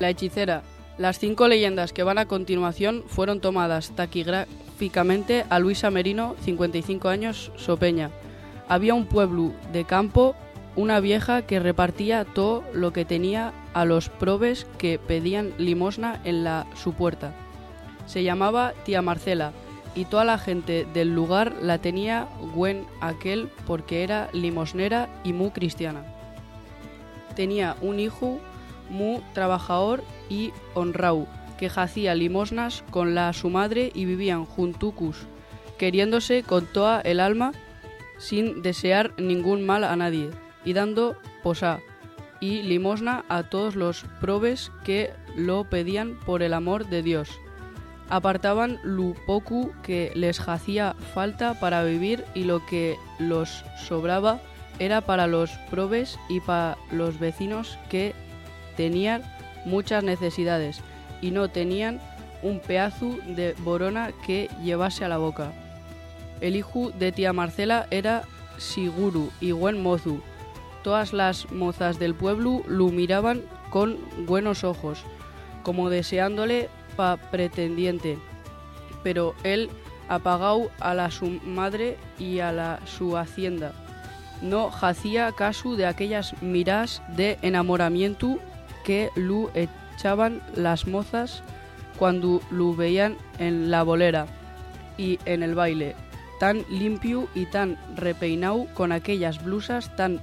La hechicera. Las 5 leyendas que van a continuación fueron tomadas taquigráficamente a Luisa Merino, 55 años, Sopeña. Había un pueblo de campo, una vieja que repartía todo lo que tenía a los probes que pedían limosna en su puerta. Se llamaba tía Marcela y toda la gente del lugar la tenía buen aquel porque era limosnera y muy cristiana. Tenía un hijo muy trabajador y honrado, que hacía limosnas con su madre y vivían juntucus, queriéndose con toda el alma, sin desear ningún mal a nadie, y dando posá y limosna a todos los probes que lo pedían por el amor de Dios. Apartaban lo poco que les hacía falta para vivir y lo que los sobraba era para los probes y para los vecinos que tenían muchas necesidades y no tenían un pedazo de borona que llevase a la boca. El hijo de tía Marcela era siguru y buen mozu. Todas las mozas del pueblo lo miraban con buenos ojos, como deseándole pa pretendiente, pero él apagao a su madre y a su hacienda. No hacía caso de aquellas miradas de enamoramiento que lo echaban las mozas cuando lo veían en la bolera y en el baile, tan limpio y tan repeinado, con aquellas blusas tan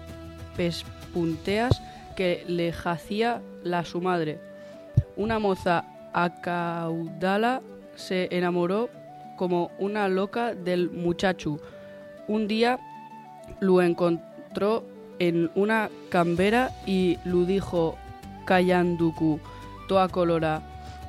pespunteas que le hacía su madre. Una moza acaudala se enamoró como una loca del muchacho. Un día lo encontró en una cambera y lo dijo callanducu, toa colora.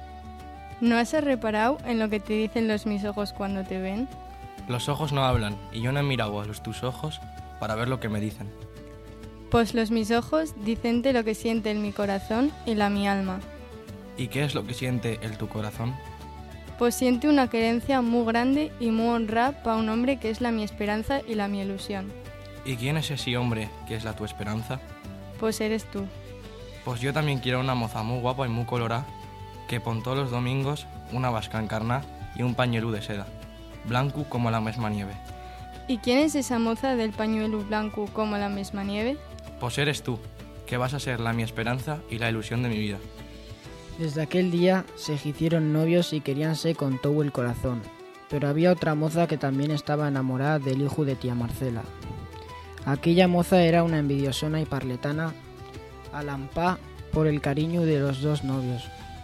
¿No has reparado en lo que te dicen mis ojos cuando te ven? Los ojos no hablan, y yo no he mirado a tus ojos para ver lo que me dicen. Pues mis ojos dicente lo que siente en mi corazón y mi alma. ¿Y qué es lo que siente tu corazón? Pues siente una querencia muy grande y muy honrada para un hombre que es mi esperanza y mi ilusión. ¿Y quién es ese hombre que es tu esperanza? Pues eres tú. Pues yo también quiero una moza muy guapa y muy colorada, que pon todos los domingos una vasca encarnada y un pañuelo de seda, blanco como la misma nieve. ¿Y quién es esa moza del pañuelo blanco como la misma nieve? Pues eres tú, que vas a ser mi esperanza y la ilusión de mi vida. Desde aquel día se hicieron novios y queríanse con todo el corazón, pero había otra moza que también estaba enamorada del hijo de tía Marcela. Aquella moza era una envidiosona y parletana, alampá por el cariño de los dos novios.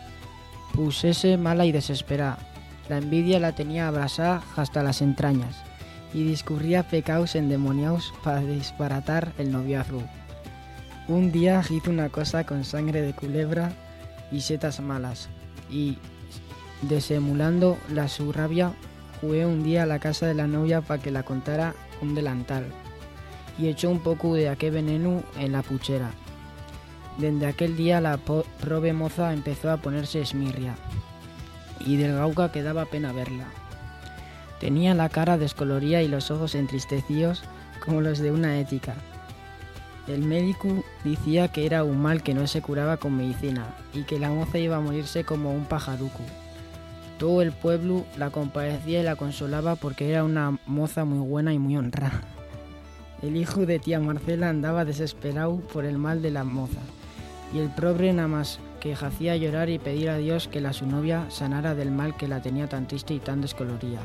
Pusese mala y desesperada. La envidia la tenía abrasada hasta las entrañas y discurría pecados endemoniados para disparatar el noviazgo. Un día hizo una cosa con sangre de culebra y setas malas, y, disimulando su rabia, jugué un día a la casa de la novia para que la contara un delantal, y echó un poco de aquel veneno en la puchera. Desde aquel día la prove moza empezó a ponerse esmirria, y del gauca que daba pena verla. Tenía la cara descolorida y los ojos entristecidos como los de una ética. El médico decía que era un mal que no se curaba con medicina y que la moza iba a morirse como un pajaruco. Todo el pueblo la compadecía y la consolaba porque era una moza muy buena y muy honrada. El hijo de tía Marcela andaba desesperado por el mal de la moza y el pobre nada más que hacía llorar y pedir a Dios que su novia sanara del mal que la tenía tan triste y tan descolorida.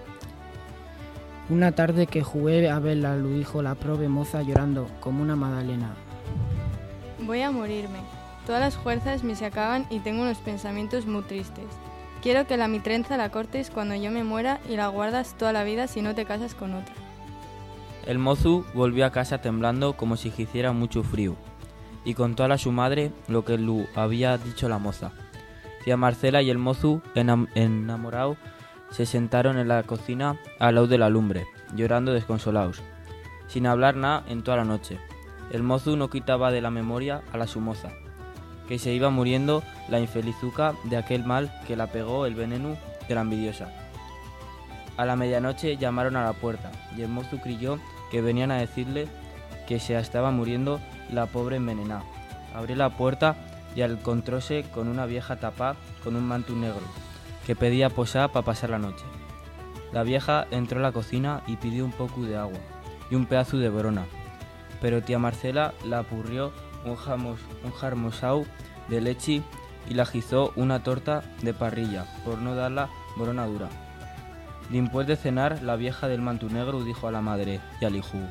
Una tarde que jugué a verla, lo dijo la pobre moza llorando como una magdalena. Voy a morirme. Todas las fuerzas me se acaban y tengo unos pensamientos muy tristes. Quiero que mi trenza la cortes cuando yo me muera y la guardas toda la vida si no te casas con otra. El mozu volvió a casa temblando como si hiciera mucho frío, y contó a su madre lo que le había dicho la moza. Tía Marcela y el mozu, enamorados, se sentaron en la cocina al lado de la lumbre, llorando desconsolados, sin hablar nada en toda la noche. El mozu no quitaba de la memoria a su moza, que se iba muriendo la infelizuca de aquel mal que la pegó el veneno de la envidiosa. A la medianoche llamaron a la puerta, y el mozu creyó que venían a decirle que se estaba muriendo la pobre envenenada. Abrió la puerta y encontróse con una vieja tapá con un manto negro, que pedía posá para pasar la noche. La vieja entró a la cocina y pidió un poco de agua y un pedazo de brona, pero tía Marcela la apurrió un jarmosau de leche y la gizó una torta de parrilla, por no darla brona dura. Después de cenar, la vieja del manto negro dijo a la madre y al hijo: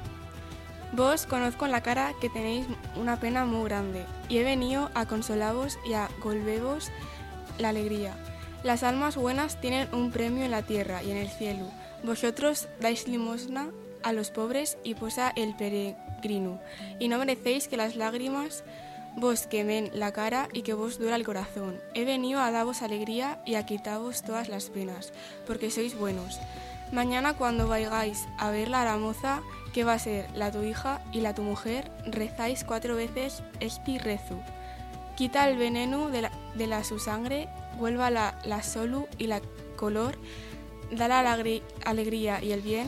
Vos conozco en la cara que tenéis una pena muy grande, y he venido a consolaros y a golvevos la alegría. Las almas buenas tienen un premio en la tierra y en el cielo. Vosotros dais limosna a los pobres y posa el peregrino, y no merecéis que las lágrimas vos quemen la cara y que vos duela el corazón. He venido a daros alegría y a quitaros todas las penas, porque sois buenos. Mañana cuando vayáis a verla a la moza, que va a ser la tu hija y la tu mujer, rezáis 4 veces este rezo. Quita el veneno de la su sangre, vuelva la solu y la color, da la alegría y el bien,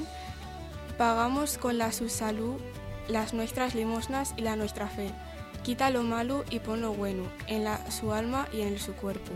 pagamos con la su salud las nuestras limosnas y la nuestra fe. Quita lo malo y pon lo bueno, en su alma y en su cuerpo.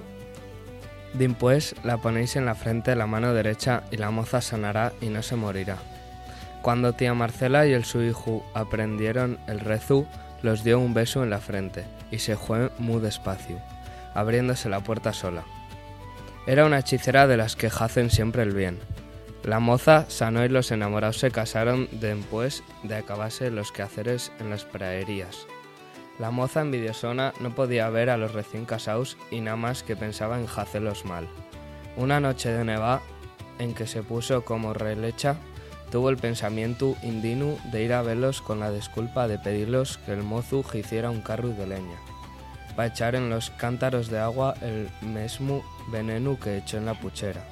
Dimpués la ponéis en la frente la mano derecha y la moza sanará y no se morirá. Cuando tía Marcela y el su hijo aprendieron el rezu, los dio un beso en la frente y se fue muy despacio, abriéndose la puerta sola. Era una hechicera de las que hacen siempre el bien. La moza sanó y los enamorados se casaron después de acabarse los quehaceres en las praderías. La moza envidiosona no podía ver a los recién casados y nada más que pensaba en hacerlos mal. Una noche de nevá, en que se puso como relecha, tuvo el pensamiento indinu de ir a verlos con la disculpa de pedirlos que el mozu hiciera un carro de leña, para echar en los cántaros de agua el mesmo veneno que echó en la puchera.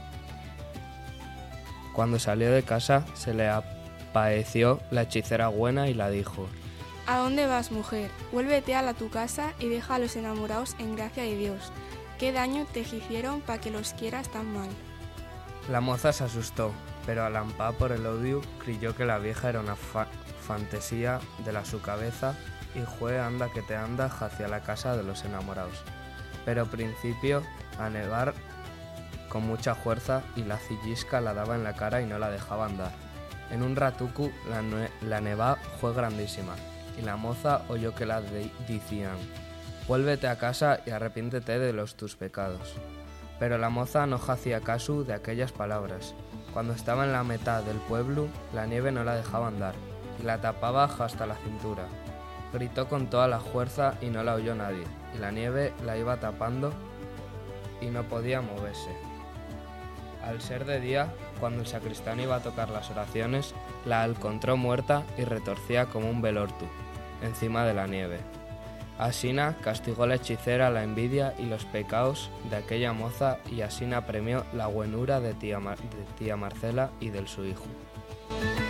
Cuando salió de casa se le apareció la hechicera buena y la dijo: ¿A dónde vas, mujer? Vuélvete a tu casa y deja a los enamorados en gracia de Dios. ¿Qué daño te hicieron para que los quieras tan mal? La moza se asustó, pero alampá por el odio creyó que la vieja era una fantasía de la su cabeza y fue anda que te anda hacia la casa de los enamorados. Pero principio a nevar con mucha fuerza y la cillisca la daba en la cara y no la dejaba andar. En un ratucu la nevá fue grandísima y la moza oyó que la decían: vuélvete a casa y arrepiéntete de los tus pecados. Pero la moza no hacía caso de aquellas palabras. Cuando estaba en la mitad del pueblo, la nieve no la dejaba andar y la tapaba hasta la cintura. Gritó con toda la fuerza y no la oyó nadie, y la nieve la iba tapando y no podía moverse. Al ser de día, cuando el sacristán iba a tocar las oraciones, la encontró muerta y retorcía como un velortu, encima de la nieve. Asina castigó la hechicera la envidia y los pecados de aquella moza y Asina premió la buenura de tía Marcela y del su hijo.